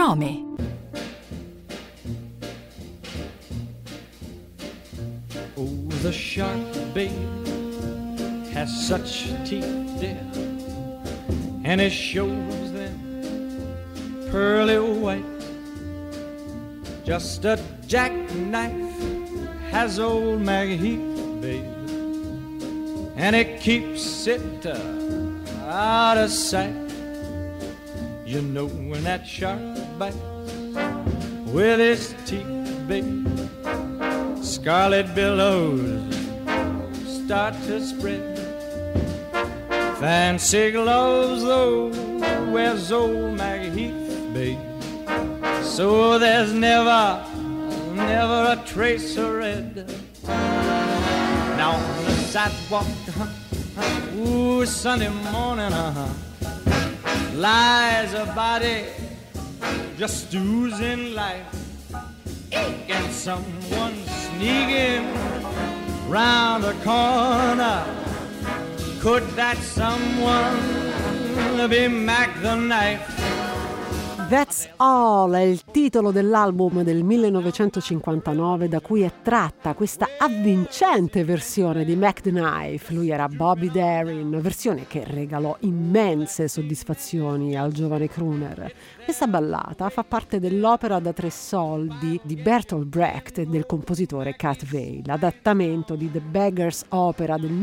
nome. Oh, the shark, babe, has such teeth, dear, and it shows them pearly white. Just a jackknife has old Maggie Heath, babe, and it keeps it out of sight. You know when that shark bites with his teeth, babe, scarlet billows start to spread. Fancy gloves, though, wears old Maggie Heath, babe, so there's never a trace of red. Now on the sidewalk, ooh, Sunday morning, lies a body just oozing life, and someone sneaking round the corner. Could that someone be Mac the Knife? That's All è il titolo dell'album del 1959 da cui è tratta questa avvincente versione di Mac the Knife. Lui era Bobby Darin, versione che regalò immense soddisfazioni al giovane crooner. Questa ballata fa parte dell'opera da 3 soldi di Bertolt Brecht e del compositore Kurt Weill, adattamento di The Beggar's Opera del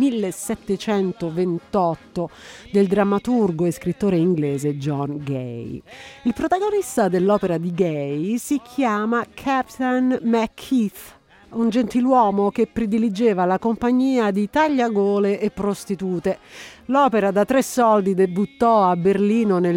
1728 del drammaturgo e scrittore inglese John Gay. Il protagonista dell'opera di Gay si chiama Captain Macheath, un gentiluomo che prediligeva la compagnia di tagliagole e prostitute. L'opera da 3 soldi debuttò a Berlino nel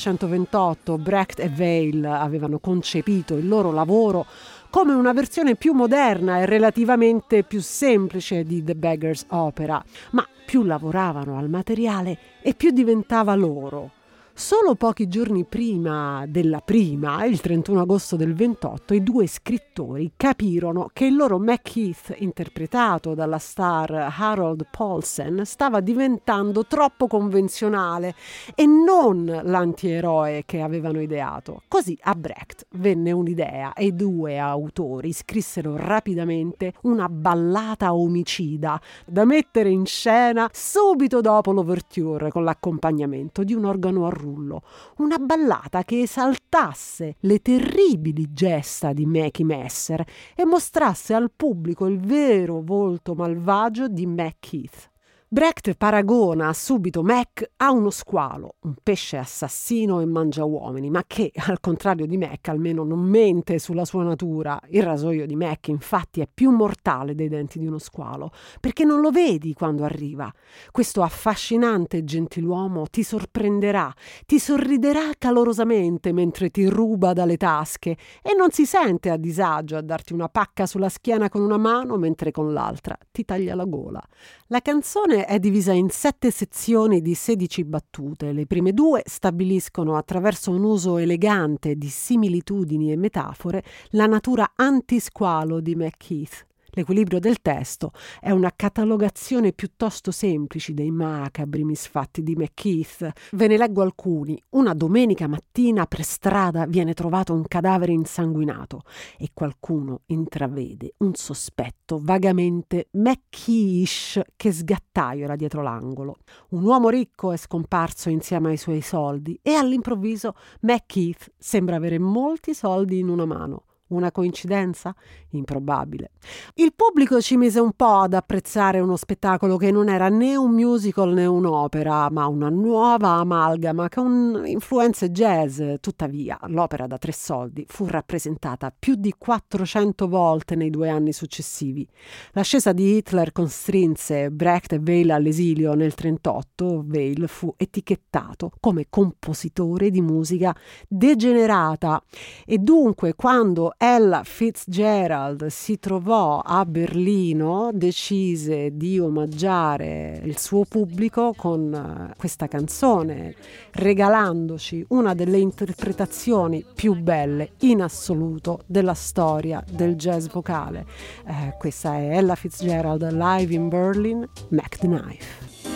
1928. Brecht e Weill avevano concepito il loro lavoro come una versione più moderna e relativamente più semplice di The Beggar's Opera, ma più lavoravano al materiale e più diventava loro. Solo pochi giorni prima della prima, il 31 agosto del 28, i 2 scrittori capirono che il loro Macheath, interpretato dalla star Harold Paulsen, stava diventando troppo convenzionale e non l'antieroe che avevano ideato. Così a Brecht venne un'idea e i 2 autori scrissero rapidamente una ballata omicida da mettere in scena subito dopo l'ouverture con l'accompagnamento di un organo a rullo. Una ballata che esaltasse le terribili gesta di Mackie Messer e mostrasse al pubblico il vero volto malvagio di Macheath. Brecht paragona subito Mac a uno squalo, un pesce assassino e mangiauomini, ma che, al contrario di Mac, almeno non mente sulla sua natura. Il rasoio di Mac, infatti, è più mortale dei denti di uno squalo, perché non lo vedi quando arriva. Questo affascinante gentiluomo ti sorprenderà, ti sorriderà calorosamente mentre ti ruba dalle tasche e non si sente a disagio a darti una pacca sulla schiena con una mano mentre con l'altra ti taglia la gola. La canzone è divisa in 7 sezioni di 16 battute. Le prime 2 stabiliscono, attraverso un uso elegante di similitudini e metafore, la natura antisqualo di Macheath. L'equilibrio del testo è una catalogazione piuttosto semplice dei macabri misfatti di Macheath. Ve ne leggo alcuni. Una domenica mattina per strada viene trovato un cadavere insanguinato e qualcuno intravede un sospetto vagamente Macheath che sgattaiola dietro l'angolo. Un uomo ricco è scomparso insieme ai suoi soldi e all'improvviso Macheath sembra avere molti soldi in una mano. Una coincidenza? Improbabile. Il pubblico ci mise un po' ad apprezzare uno spettacolo che non era né un musical né un'opera, ma una nuova amalgama con influenze jazz. Tuttavia, l'opera da 3 soldi fu rappresentata più di 400 volte nei 2 anni successivi. L'ascesa di Hitler costrinse Brecht e Weill all'esilio nel 1938. Weill fu etichettato come compositore di musica degenerata e dunque quando Ella Fitzgerald si trovò a Berlino decise di omaggiare il suo pubblico con questa canzone, regalandoci una delle interpretazioni più belle in assoluto della storia del jazz vocale. Questa è Ella Fitzgerald live in Berlin, Mac the Knife.